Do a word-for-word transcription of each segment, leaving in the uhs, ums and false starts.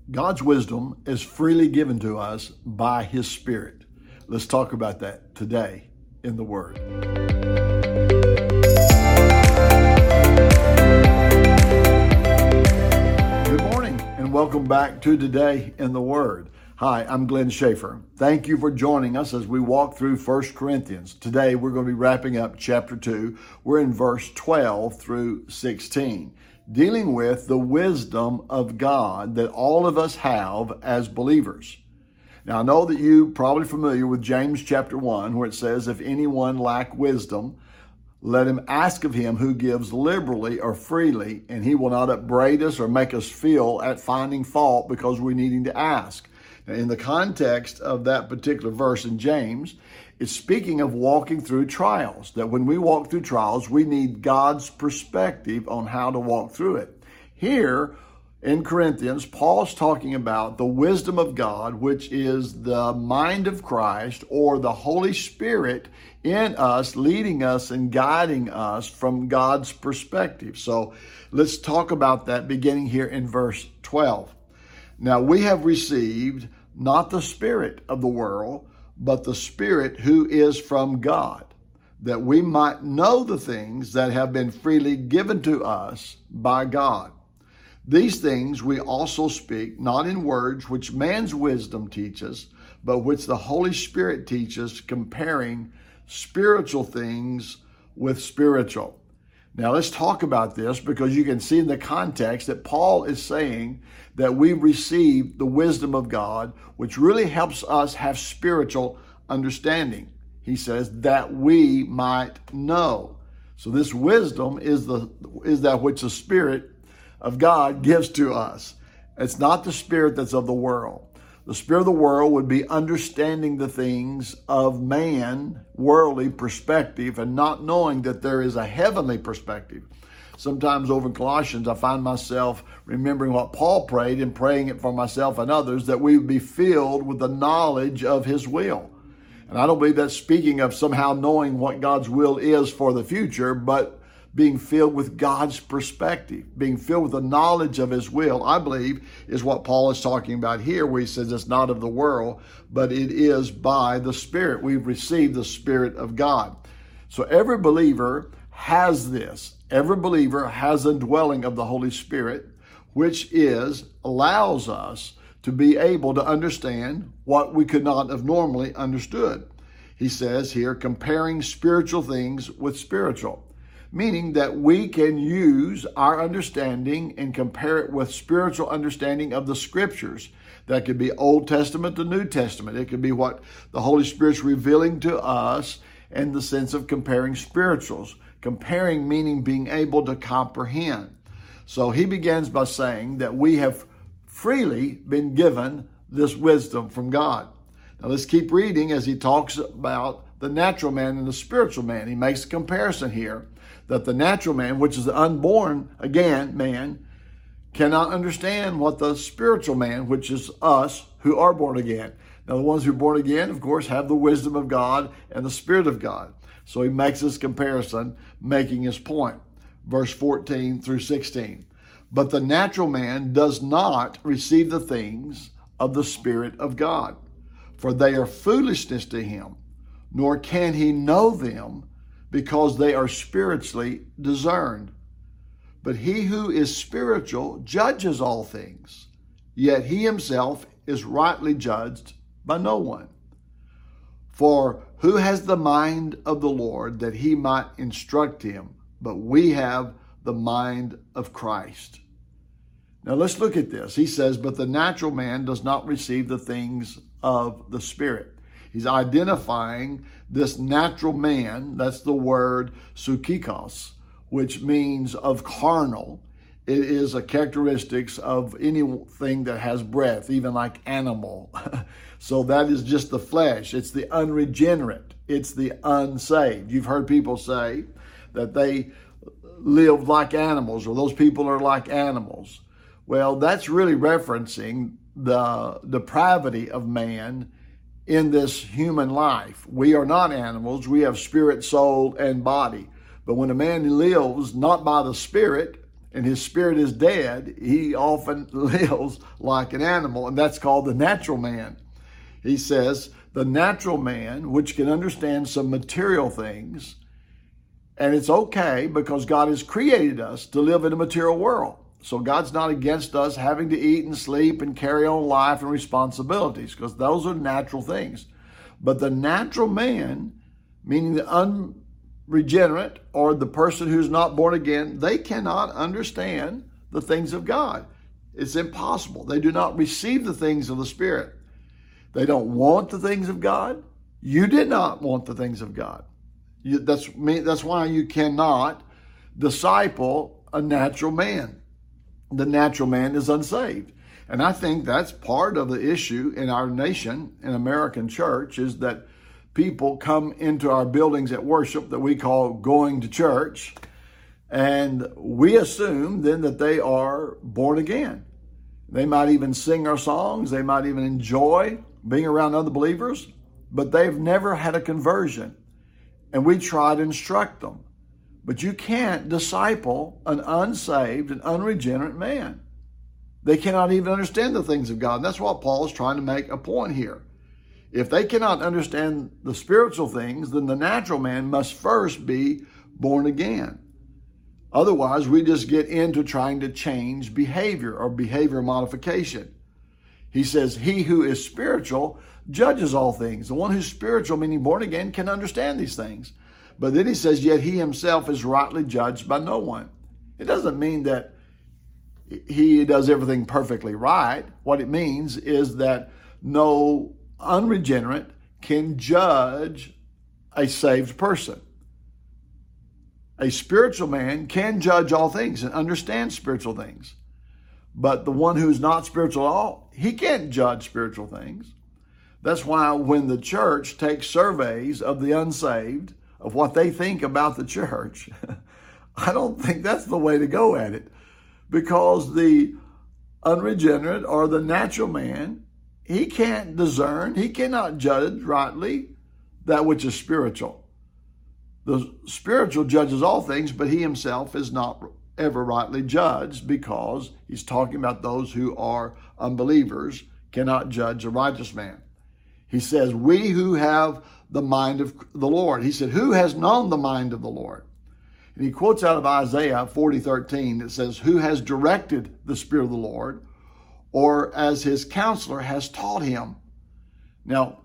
God's wisdom is freely given to us by His Spirit. Let's talk about that today in the Word. Good morning and welcome back to Today in the Word. Hi, I'm Glenn Schaefer. Thank you for joining us as we walk through First Corinthians. Today we're going to be wrapping up chapter two. We're in verse twelve through sixteen. Dealing with the wisdom of God that all of us have as believers. Now, I know that you're probably familiar with James chapter one, where it says, if anyone lack wisdom, let him ask of him who gives liberally or freely, and he will not upbraid us or make us feel at finding fault because we're needing to ask. Now, in the context of that particular verse in James, it's speaking of walking through trials, that when we walk through trials, we need God's perspective on how to walk through it. Here in Corinthians, Paul's talking about the wisdom of God, which is the mind of Christ or the Holy Spirit in us, leading us and guiding us from God's perspective. So let's talk about that beginning here in verse twelve. Now we have received not the spirit of the world, but the Spirit who is from God, that we might know the things that have been freely given to us by God. These things we also speak, not in words which man's wisdom teaches, but which the Holy Spirit teaches, comparing spiritual things with spiritual. Now let's talk about this, because you can see in the context that Paul is saying that we've received the wisdom of God, which really helps us have spiritual understanding. He says that we might know. So this wisdom is the is that which the Spirit of God gives to us. It's not the spirit that's of the world. The spirit of the world would be understanding the things of man, worldly perspective, and not knowing that there is a heavenly perspective. Sometimes over in Colossians, I find myself remembering what Paul prayed and praying it for myself and others, that we would be filled with the knowledge of His will. And I don't believe that's speaking of somehow knowing what God's will is for the future, but being filled with God's perspective, being filled with the knowledge of His will, I believe, is what Paul is talking about here, where he says it's not of the world, but it is by the Spirit. We've received the Spirit of God. So every believer has this. Every believer has a dwelling of the Holy Spirit, which is, allows us to be able to understand what we could not have normally understood. He says here, comparing spiritual things with spiritual. Meaning that we can use our understanding and compare it with spiritual understanding of the Scriptures. That could be Old Testament to New Testament. It could be what the Holy Spirit's revealing to us in the sense of comparing spirituals. Comparing meaning being able to comprehend. So he begins by saying that we have freely been given this wisdom from God. Now let's keep reading as he talks about the natural man and the spiritual man. He makes a comparison here that the natural man, which is the unborn, again, man, cannot understand what the spiritual man, which is us who are born again. Now, the ones who are born again, of course, have the wisdom of God and the Spirit of God. So he makes this comparison, making his point. Verse fourteen through sixteen. But the natural man does not receive the things of the Spirit of God, for they are foolishness to him, nor can he know them, because they are spiritually discerned. But he who is spiritual judges all things, yet he himself is rightly judged by no one. For who has the mind of the Lord that he might instruct him? But we have the mind of Christ. Now let's look at this. He says, but the natural man does not receive the things of the Spirit. He's identifying this natural man, that's the word psychikos, which means of carnal. It is a characteristics of anything that has breath, even like animal. So that is just the flesh. It's the unregenerate. It's the unsaved. You've heard people say that they live like animals, or those people are like animals. Well, that's really referencing the depravity of man in this human life. We are not animals. We have spirit, soul, and body. But when a man lives not by the Spirit and his spirit is dead, he often lives like an animal, and that's called the natural man. He says, the natural man, which can understand some material things, and it's okay because God has created us to live in a material world. So God's not against us having to eat and sleep and carry on life and responsibilities, because those are natural things. But the natural man, meaning the unregenerate or the person who's not born again, they cannot understand the things of God. It's impossible. They do not receive the things of the Spirit. They don't want the things of God. You did not want the things of God. You, that's, that's why you cannot disciple a natural man. The natural man is unsaved. And I think that's part of the issue in our nation, in American church, is that people come into our buildings at worship that we call going to church, and we assume then that they are born again. They might even sing our songs. They might even enjoy being around other believers, but they've never had a conversion. And we try to instruct them. But you can't disciple an unsaved and unregenerate man. They cannot even understand the things of God. And that's what Paul is trying to make a point here. If they cannot understand the spiritual things, then the natural man must first be born again. Otherwise, we just get into trying to change behavior or behavior modification. He says, he who is spiritual judges all things. The one who's spiritual, meaning born again, can understand these things. But then he says, yet he himself is rightly judged by no one. It doesn't mean that he does everything perfectly right. What it means is that no unregenerate can judge a saved person. A spiritual man can judge all things and understand spiritual things. But the one who's not spiritual at all, he can't judge spiritual things. That's why when the church takes surveys of the unsaved, of what they think about the church, I don't think that's the way to go at it. Because the unregenerate or the natural man, he can't discern, he cannot judge rightly that which is spiritual. The spiritual judges all things, but he himself is not ever rightly judged, because he's talking about those who are unbelievers cannot judge a righteous man. He says, we who have the mind of the Lord. He said, who has known the mind of the Lord? And he quotes out of Isaiah forty thirteen. It says, who has directed the Spirit of the Lord, or as his counselor has taught him? Now,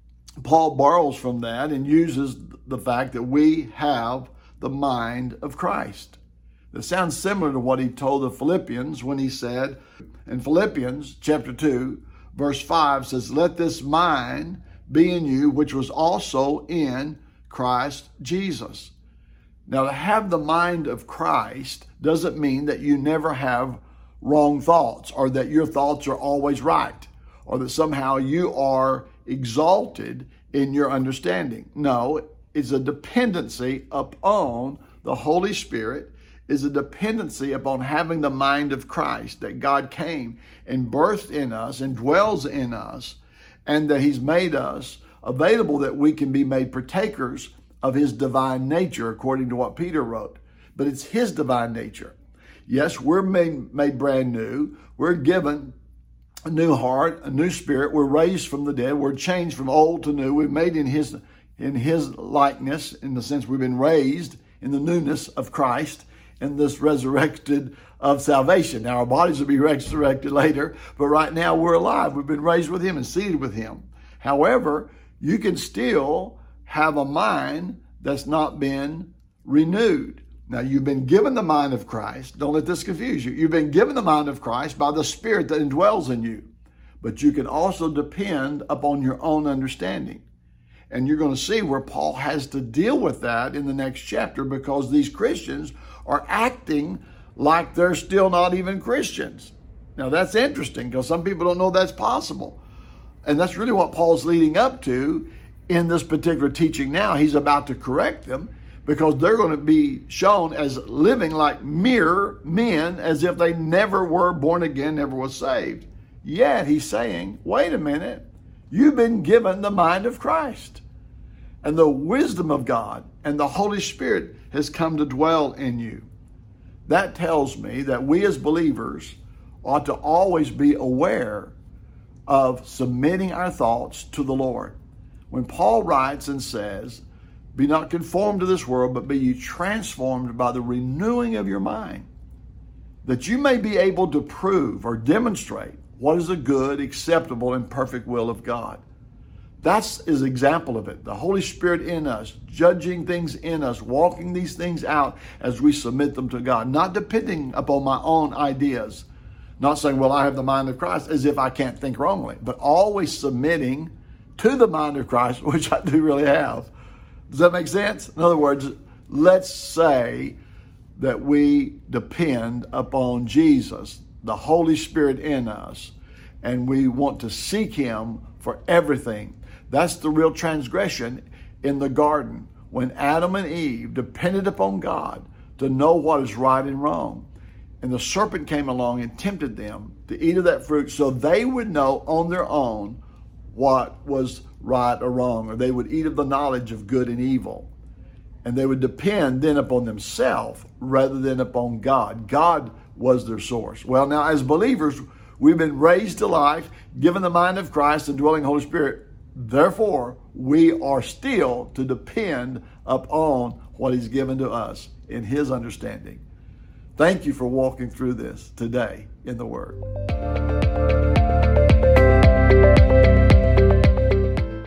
Paul borrows from that and uses the fact that we have the mind of Christ. That sounds similar to what he told the Philippians when he said, in Philippians chapter two, verse five says, let this mind be in you, which was also in Christ Jesus. Now, to have the mind of Christ doesn't mean that you never have wrong thoughts, or that your thoughts are always right, or that somehow you are exalted in your understanding. No, it's a dependency upon the Holy Spirit, is a dependency upon having the mind of Christ, that God came and birthed in us and dwells in us, and that he's made us available that we can be made partakers of his divine nature, according to what Peter wrote. But it's his divine nature. Yes, we're made, made brand new. We're given a new heart, a new spirit. We're raised from the dead. We're changed from old to new. We're made in his, in his likeness, in the sense we've been raised in the newness of Christ, in this resurrected of salvation. Now, our bodies will be resurrected later, but right now we're alive. We've been raised with him and seated with him. However, you can still have a mind that's not been renewed. Now, you've been given the mind of Christ. Don't let this confuse you. You've been given the mind of Christ by the Spirit that indwells in you. But you can also depend upon your own understanding. And you're going to see where Paul has to deal with that in the next chapter, because these Christians are acting like they're still not even Christians. Now, that's interesting, because some people don't know that's possible. And that's really what Paul's leading up to in this particular teaching now. He's about to correct them, because they're going to be shown as living like mere men, as if they never were born again, never was saved. Yet he's saying, wait a minute, you've been given the mind of Christ. And the wisdom of God and the Holy Spirit has come to dwell in you. That tells me that we as believers ought to always be aware of submitting our thoughts to the Lord. When Paul writes and says, be not conformed to this world, but be ye transformed by the renewing of your mind, that you may be able to prove or demonstrate what is the good, acceptable, and perfect will of God. That's his example of it. The Holy Spirit in us, judging things in us, walking these things out as we submit them to God, not depending upon my own ideas, not saying, well, I have the mind of Christ, as if I can't think wrongly, but always submitting to the mind of Christ, which I do really have. Does that make sense? In other words, let's say that we depend upon Jesus, the Holy Spirit in us, and we want to seek him for everything. That's the real transgression in the garden, when Adam and Eve depended upon God to know what is right and wrong. And the serpent came along and tempted them to eat of that fruit so they would know on their own what was right or wrong, or they would eat of the knowledge of good and evil. And they would depend then upon themselves rather than upon God. God was their source. Well, now as believers, we've been raised to life, given the mind of Christ and dwelling Holy Spirit. Therefore, we are still to depend upon what he's given to us in his understanding. Thank you for walking through this today in the Word.